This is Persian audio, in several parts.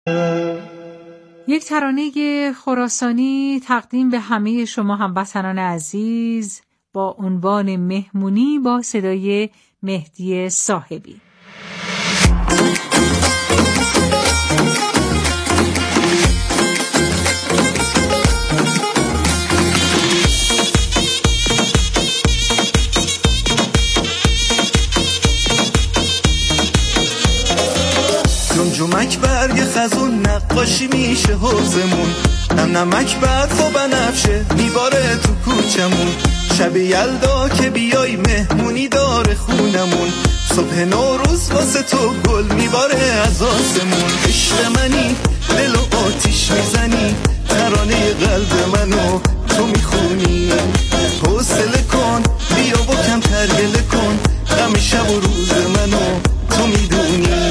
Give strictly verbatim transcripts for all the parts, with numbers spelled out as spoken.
یک ترانه خراسانی تقدیم به همه شما هموطنان عزیز با عنوان مهمونی با صدای مهدی صاحبی. جمجمک برگ خزون نقاشی میشه حوزمون، نم نمک برف و بنفشه میباره تو کوچمون. شب یلدا که بیای مهمونی داره خونمون، صبح نوروز واسه تو گل میباره از آسمون. عشق منی دل و آتیش میزنی، ترانه قلب منو تو میخونی. حوصله کن بیا و کم ترگله کن، غم شب و روز منو تو میدونی.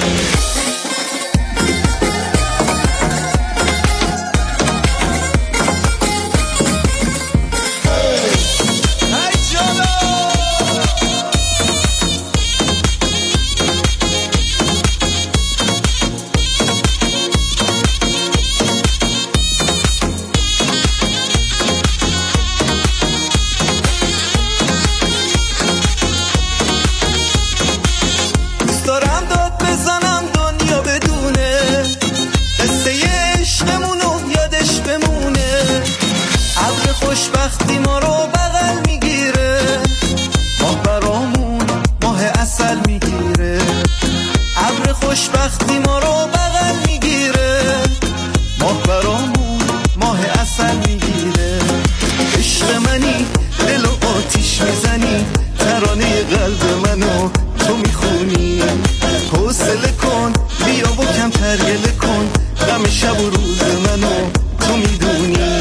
خوشبختی ما رو بغل میگیره، ماه برامون ماه عسل میگیره. ابر خوشبختی ما رو بغل میگیره، ماه برامون ماه عسل میگیره. عشق منی دل و آتیش میزنی، ترانه قلب منو تو میخونی. حوصله کن بیا و کم ترگله کن، غم شب و روز منو تو میدونی.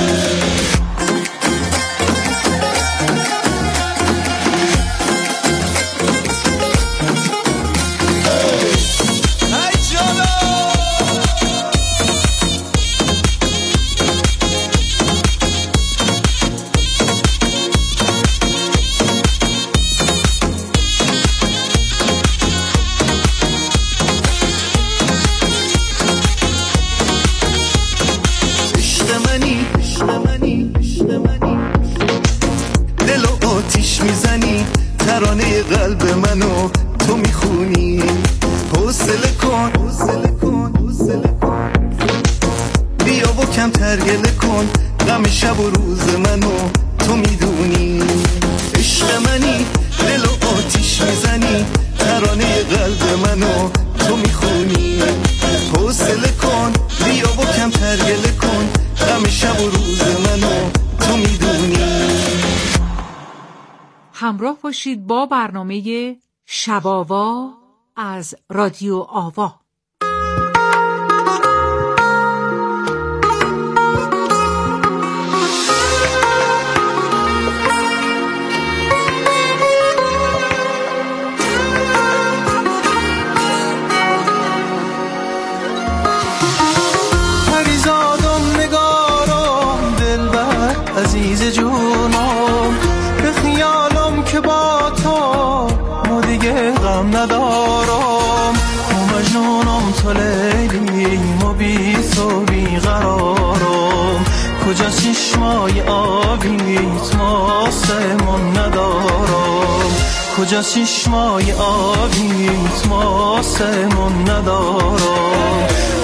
ترانه قلب منو تو میخونی. حوصله کن حوصله کن حوصله کن بیا و کم ترگله کن، غم شب و روز منو تو میدونی. عشق منی دل و آتیش میزنی، ترانه قلب منو تو میخونی. حوصله کن بیا و کم ترگله کن، غم شب و روز منو تو میدونی. همراه باشید با برنامه شب آوا از رادیو آوا. پریزادم نگارم دلبر عزیز جونم، به خیالم که با تو ما دیگه غم ندارم. ما مجنونم تو لیلی، ما بی تو بی قرارم. کجا چشمای آبیت ما آسمون ندارم، کجا چشمای آبیت ما آسمون ندارم.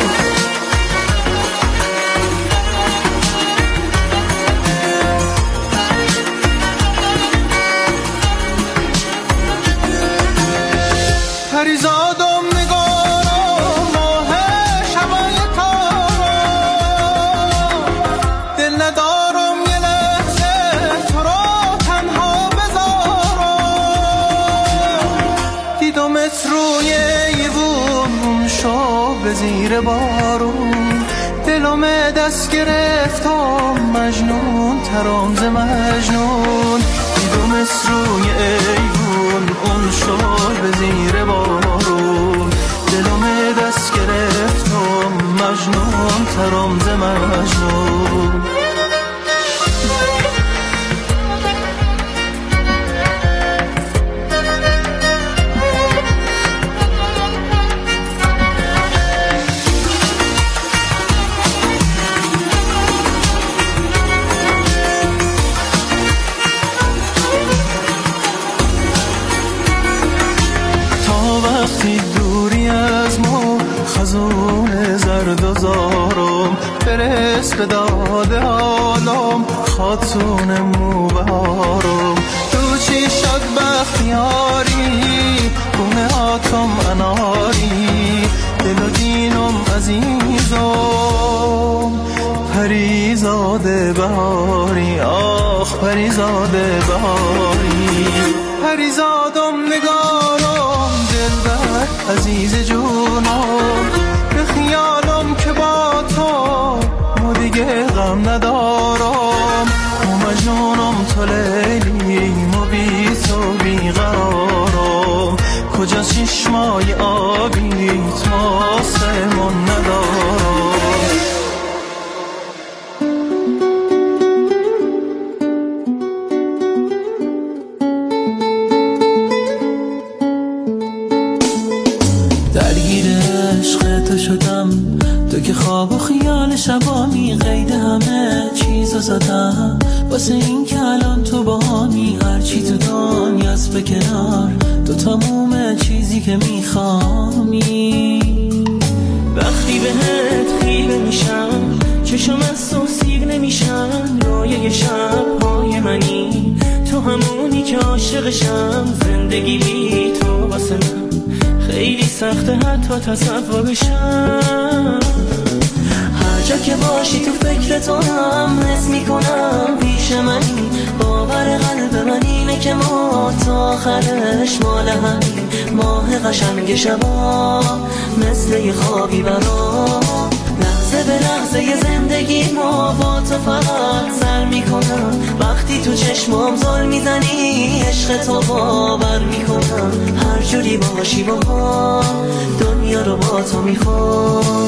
پریزادم نگارم ماه شبای تارم، دل ندارم یه لحظه تو رو تنها بذارم. دیدمت روی ایوون شو به زیر بارون، دلم دست گرفتم مجنون ترام ز مجنون. دیدمت روی ایوون اون شو به زیر بارون، دلم دست گرفتم مجنون ترام ز مجنون. مردازارم، برس به داد عالم خاتون موبارم. تو چی شد بختیاری خونه آتم اناری، دل و دینم عزیزم پریزاده بهاری، آخ پریزاده بهاری. پریزادم نگارم دلبر عزیز جونم، به خیالم که با تو مو دیگه غم ندارم. مو مجنونم تو لیلی، مو بی تو بی قرارم. کجا چشمای آبیت ماسمون ندارم. درگیر عشق تو شدم، تو که خواب و خیال شبامی، قید همه چیزو زدم واسه این که الان تو با همی. هرچی تو دنیاست به کنار، تو تموم چیزی که میخوامی. وقتی بهت خیره میشم چشم از تو سیر نمیشن، رایه شبهای منی تو همونی که عاشقشم. زندگی بی تو واسه من خیلی سخته حتی تصور بشم. هر جا که باشی تو فکر تو هم حس میکنم پیش منی. باور قلب من اینه که ما تا آخرش مال همین. ماه قشنگ شبا مثل یه خوابی برام، لحظه به لحظه یه زندگی ما با تو فقط سر میکنم. وقتی تو چشمام زل میزنی عشق تو باور میکنم. هر جوری باشی با ما دنیا رو با تو میخوام.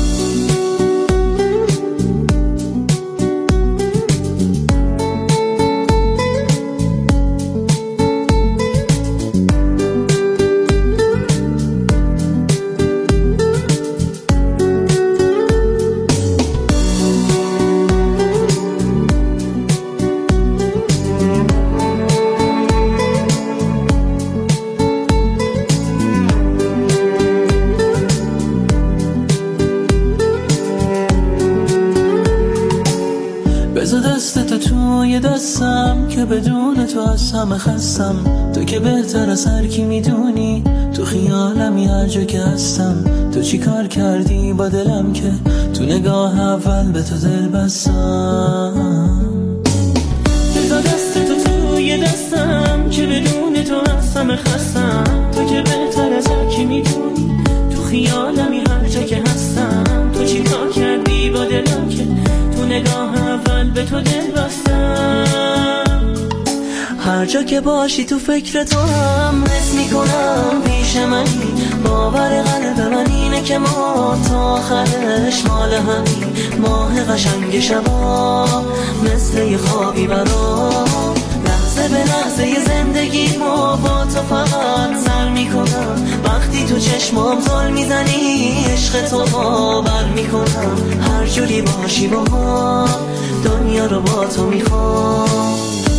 بذار دست تو توی دستم که بدون تو از همه خستم. تو که بهتر از هر کی میدونی، تو خیالمی هر جا که هستم. تو چی کار کردی با دلم که تو نگاه اول به تو دل بستم. بذار دست تو توی دستم که بدون تو از همه خستم. تو که بهتر از هر کی میدونی، تو خیالمی هر جا که هستم. تو چی کار کردی با دلم که تو نگاه اول به تو دل بستم. هر جا که باشی تو فکر تو هم حس میکنم پیش منی. باور قلب من اینه که ما تا آخرش مال همین. ماه قشنگ شبا مثل یه خوابی برام، لحظه به لحظه یه زندگی ما با تو فقط سر میکنم. وقتی تو چشمام زل میزنی عشق تو باور میکنم. هر جوری باشی با ما دنیا رو با تو میخوام.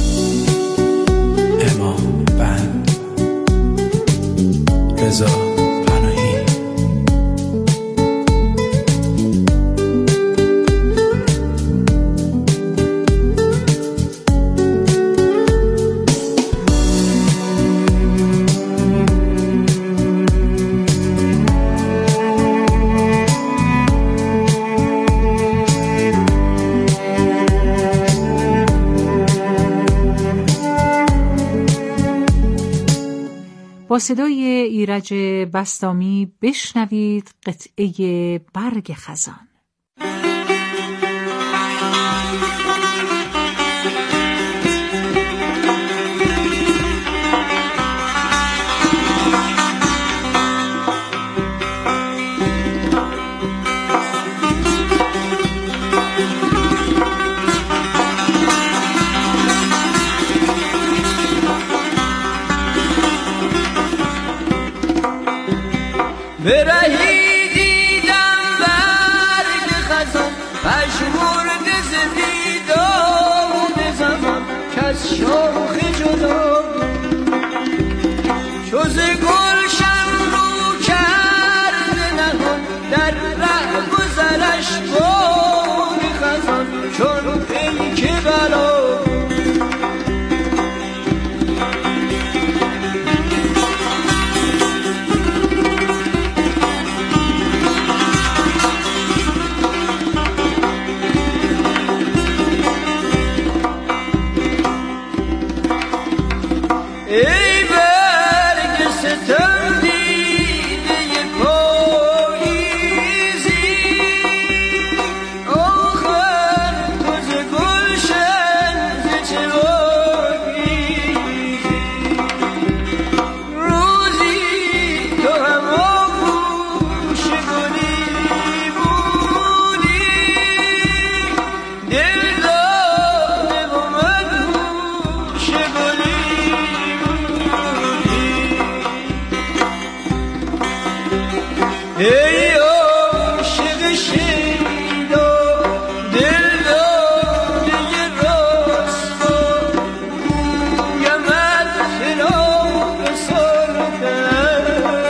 امام بند رضا پناهی. با صدای ایرج بسطامی بشنوید قطعه برگ خزان. برهی دیدم برگ خزان پژمرده ز دیدار. گذرش باد خزان چون پیک بلا ای برگ ستم دیده پاییزی آخر تو ز گلشن ز چه آگیزی روزی تو هم آغوش گلی بودی دل داده و مدهوش گلی ای عاشق شیدا دل داده راستا گویمت خلاف سردن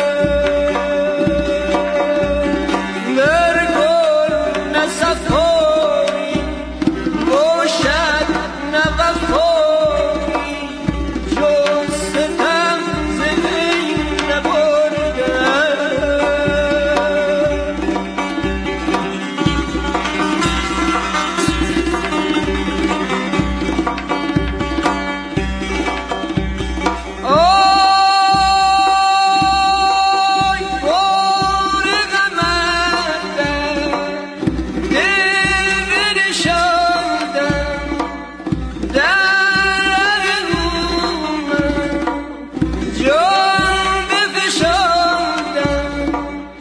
در گل نه صفایی باشد نه وفایی جز ستم ز وی نبردن آی بار غمندم دل بنشاندم در رومم جان بفشاندم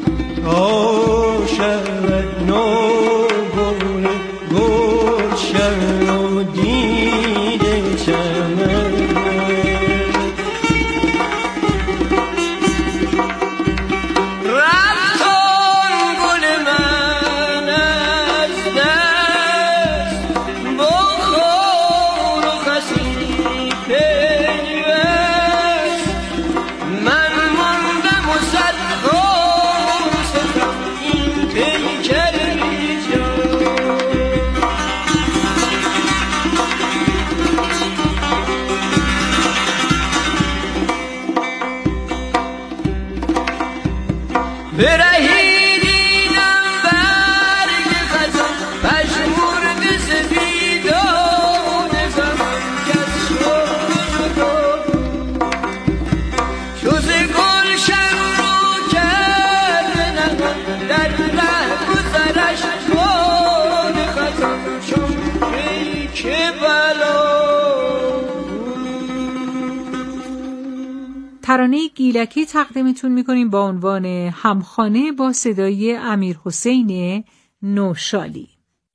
عاشقت نوگل گلشن و دیده چمن رفت آن گل من از دست با خار و خسی پیوست من ماندم و صد خار ستم این پیکر بیجان برهیدینم برگ خزان پژمرده ز بیداد زمان کز شوق جدا چو ز گلشن رو کرده نهان در ره گذرش باد خزان چون پیک بلا ترانه گیلکی تقدیمتون میکنیم با عنوان همخانه با صدای امیر حسین نوشالی.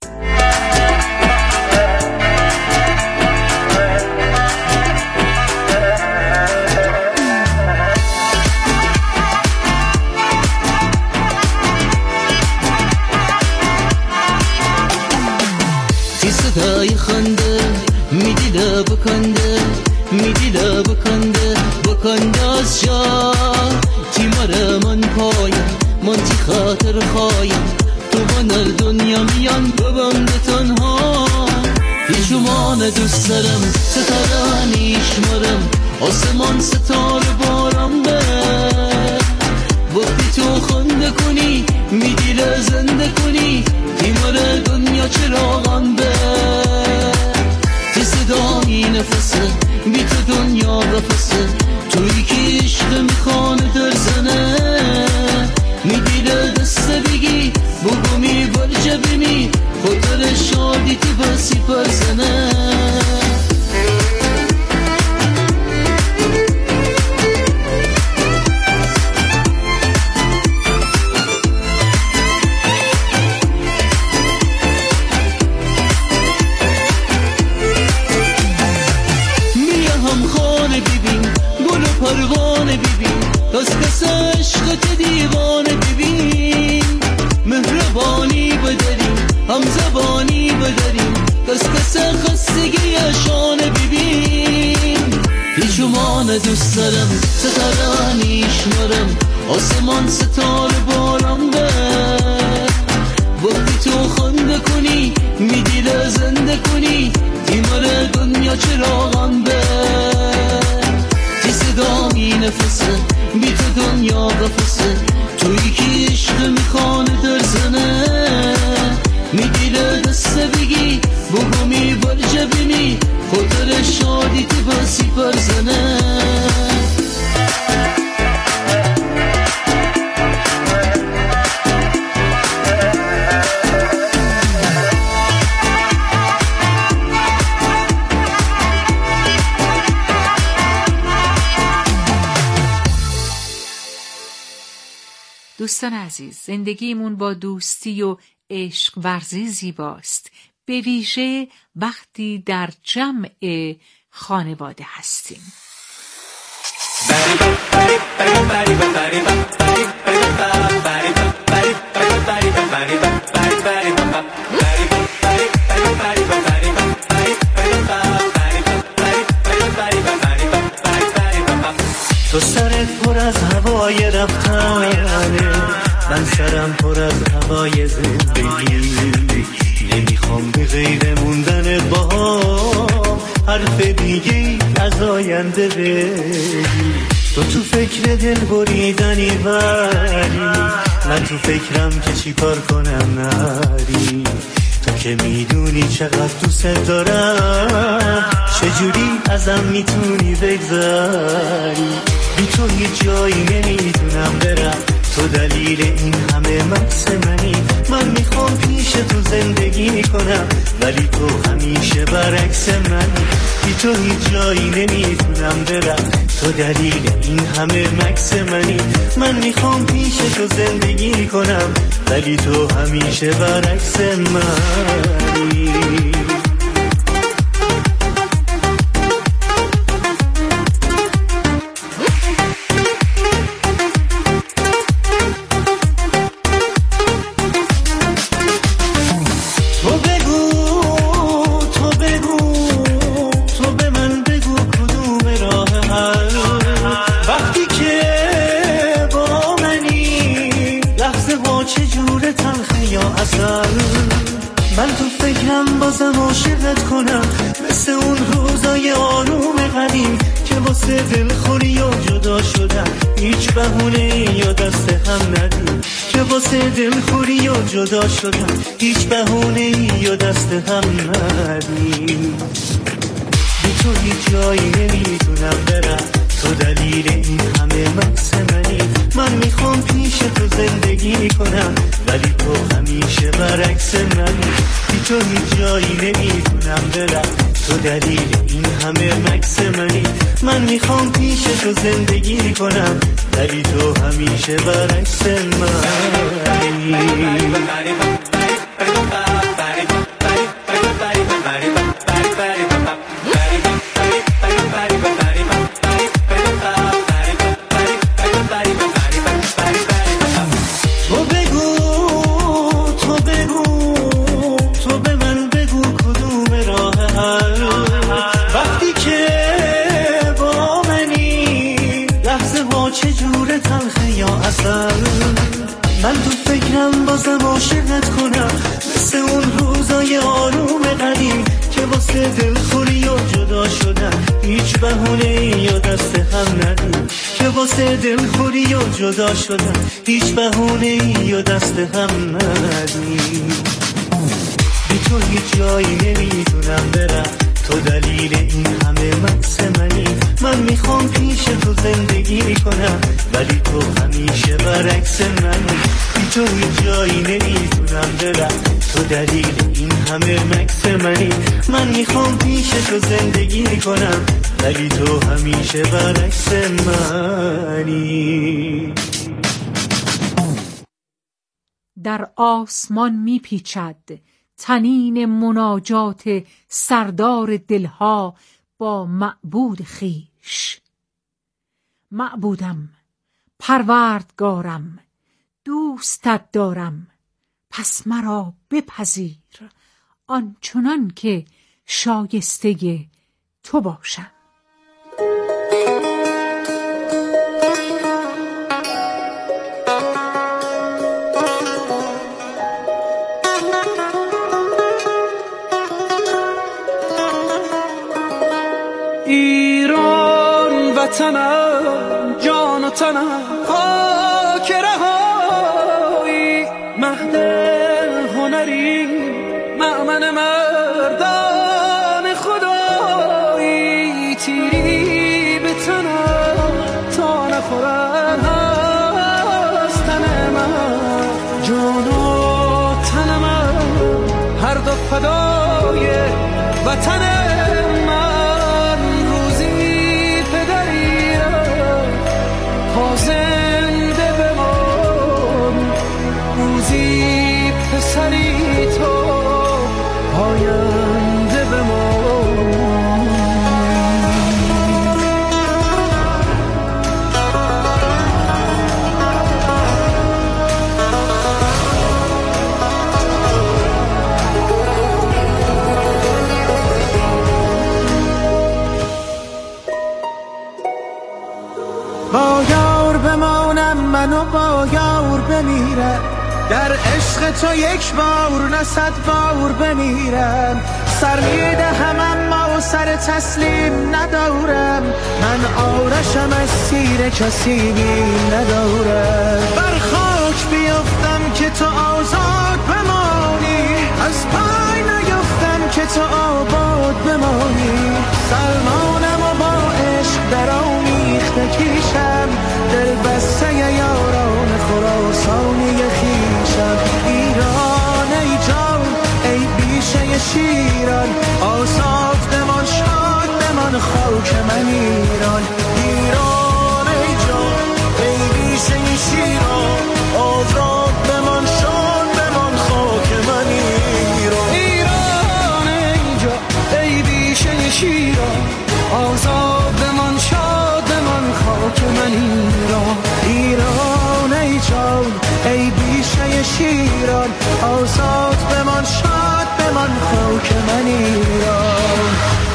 تی صدای خنده میدی لب کنده میدی لب کنده بکنده از جا تی مره من پایم من تی خاطر خوایم تو من دنیا میان ببند تنها هیچمان دوست دارم ستاره نیشمارم آسمان ستاره بارم به وقتی تو خنده کنی میدی زنده کنی تی مره دنیا چراغم به تی صدایی نفسه بی تو دنیا بفسه توی که عشق میخوانه در زنه میدیله دست بگی بگو می برجه بمی خطر شادی تی بسی پرزنه پروانه ببین کس کس عشقت دیوانه ببین مهربانی بداریم هم زبانی بداریم کس کس خستگی شانه ببین هیچمان دوست دارم ستاره نیشمارم آسمان ستاره بارم به قفصه تویی که عشق میخوانه در زنه میگیره دسته بگی بگمی برجه بینی خاطر شادی تی باسی پرزنه دوستان عزیز، زندگیمون با دوستی و عشق ورزی زیباست، به ویژه وقتی در جمع خانواده هستیم. تو سرت پر از هوای رفتنه، من سرم پر از هوای زندگی. نمیخوام به غیر موندن با هم حرف دیگه از آینده بگی. تو تو فکر دل بریدنی ولی من تو فکرم که چی کار کنم نری. تو که میدونی چقدر دوست دارم، چجوری ازم میتونی بگذری؟ بی تو هیچ جایی نمیتونم برم، تو دلیل این همه مکس منی. من میخوام پیش تو زندگی کنم ولی تو همیشه برعکس منی. بی تو هیچ جایی نمیتونم برم، تو دلیل این همه مکس منی. من میخوام پیش تو زندگی کنم ولی تو همیشه برعکس منی. من تو فکرم بازم عاشقت کنم، مثل اون روزای آروم قدیم که واسه دلخوری و جدا شدن هیچ بهونه یا دست هم ندیم. که واسه دلخوری و جدا شدن هیچ بهونه یا دست هم ندیم. بی تو هیچ جایی نمیتونم برم، تو دلیل این همه مکس منی. من میخوام پیش تو زندگی کنم ولی تو همیشه برعکس منی. بی تو هیچ جایی نمیتونم برم، تو دلیل این همه مکس منی. من میخوام پیش تو زندگی کنم ولی تو همیشه برعکس منی. من تو فکرم بازم عاشقت کنم، مثل اون روزای آروم قدیم که واسه دلخوری و جدا شدن هیچ بهونه یا دست هم ندیم. که واسه دلخوری و جدا شدن هیچ بهونه یا دست هم ندیم. بی تو هیچ جایی نمیتونم برم، تو دلیل این همه مکس منی. من میخوام پیش تو زندگی کنم ولی تو همیشه برعکس منی. بی تو هیچ جایی نمیتونم برم، تو دلیل این همه مکس منی. من میخوام پیش تو زندگی کنم ولی تو همیشه برعکس منی. در آسمان میپیچد تنین مناجات سردار دلها با معبود خیش. معبودم، پروردگارم، دوستت دارم، پس مرا بپذیر آنچنان که شایسته تو باشم. ایران وطنم، جان و تنم، پدری مأمن مردان خدایی تیری به تنم تا نخورد از تن من جان و تن من هر دو فدای وطن من روزی پدری تا زنده بمان روزی پسری تو آینده بمان با یار بمانم من و با یار بمیرم در عشق تو یک بار نه صد بار بمیرم سر میدهم اما سر تسلیم ندارم من آرشم از سیر کسی بیم ندارم بر خاک بیفتم که تو آزاد بمانی از پای نیفتم که تو آباد بمانی سلمانم و با عشق در آمیخته کیشم دل بسته یاران خراسانی خیشم ایران ای جان ای بیشه شیران آزاد بمان شاد بمان خاک من ایران ایران ای جان ای بیشه شیران آزاد بمان شاد بمان خاک من ایران ایران ای جان ای بیشه شیران آزاد بمان شاد بمان خاک من ایران ایران ای جان ای بیشه شیران آزاد بمان شاد بمان خاک من ایران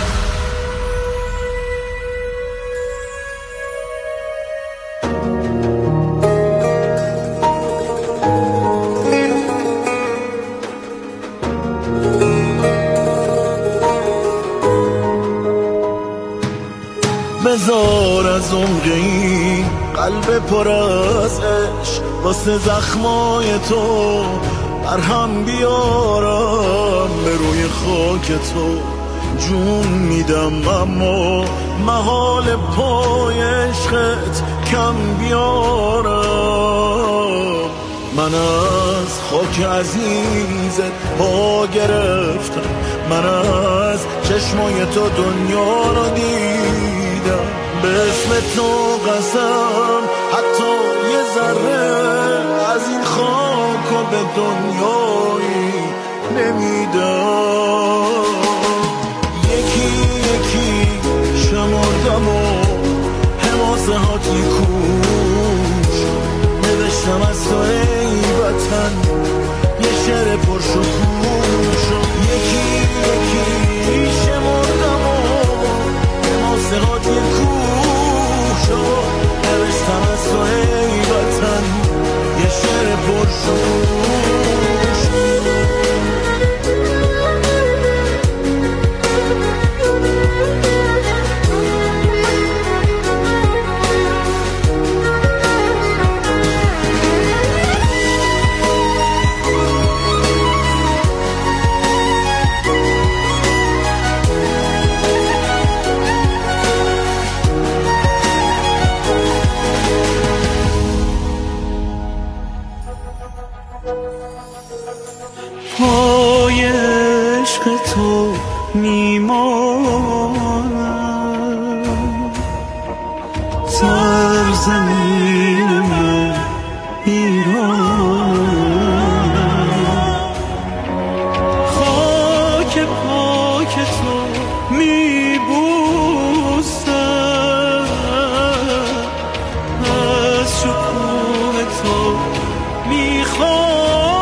بذار از عمق این قلب پر از عشق واسه زخمای تو برهم بیارم به روی خاک تو جون میدم اما محال پای عشقت کم بیارم من از خاک عزیزت پا گرفتم من از چشمای تو دنیا رو دیدم به اسم تو قسم حتی یه ذره از این خاک و به دنیایی نمیدم یکی یکی شمردم و حماسه هاتی کوش نوشتم از تو ای وطن یه شعر پرشکوش یکی یکی شمردم و حماسه هاتی کوش نوشتم از تو ای وطن یه شعر پرشکوش پای عشق تو میمانم سرزمین من ایران خاک پاک تو میبوسم از شکوه تو میخوام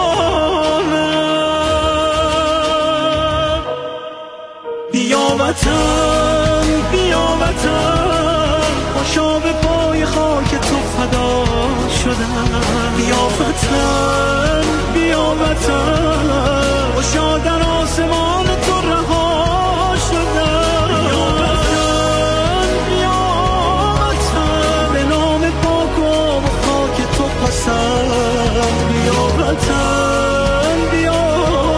وطن بیا وطن خوشا به پای خاک تو فدا شدم بیا وطن بیا وطن خوشا در آسمان تو رها شدم بیا وطن بیا وطن به نام پاک و خاک تو پسند بیا وطن بیا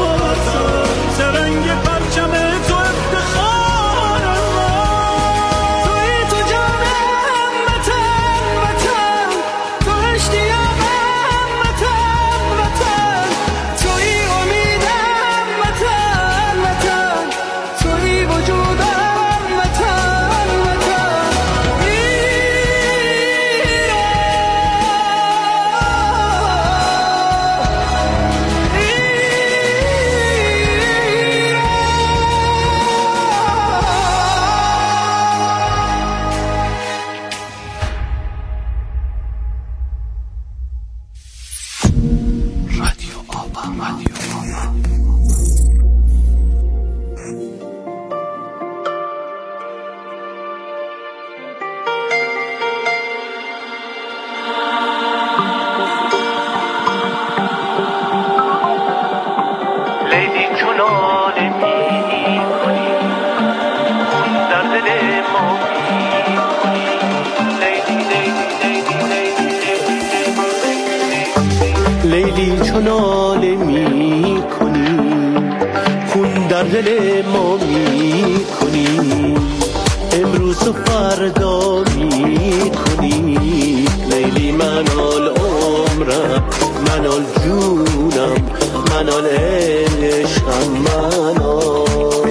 لیلی چو ناله می کنی خون در دل ما می کنی امروز و فردا می کنی لیلی منال عمرم منال جونم منال عشقم منال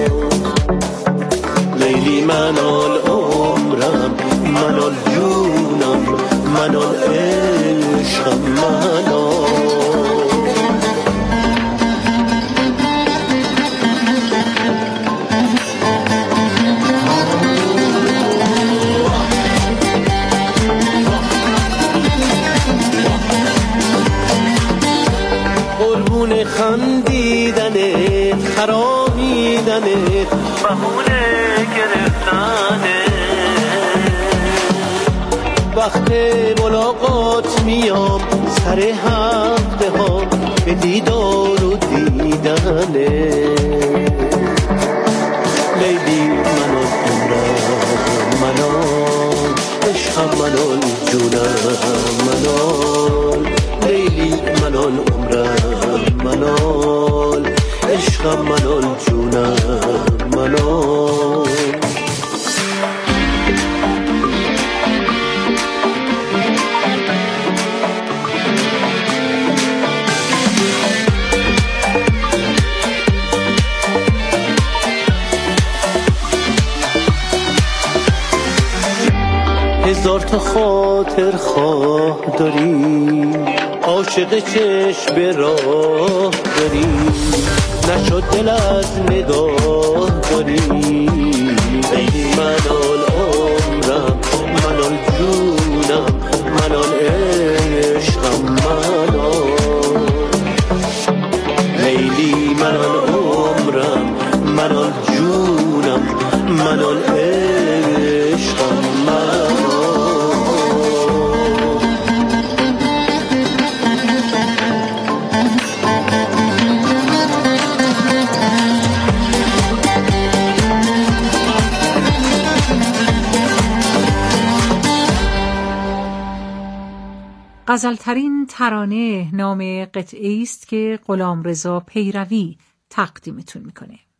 لیلی منال عمرم منال جونم منال عشقم منال خندیدنت خرامیدنت بهونه گرفتنت وقت ملاقات میام سر هفته ها به دیدار و دیدنت لیلی منال عمرم منال عشقم منال جونم منال لیلی منال عمرم منال عشقم منال جونم منال هزار تا خاطر خواه داری عاشق چشم راه داری نشد دل از نگاه داری لیلی منال عمرم منال جونم منال عشقم منال لیلی منال عمرم منال جونم منال عشقم منال غزلترین ترانه نام قطعه‌ای است که غلامرضا پیروی تقدیمتون میکنه.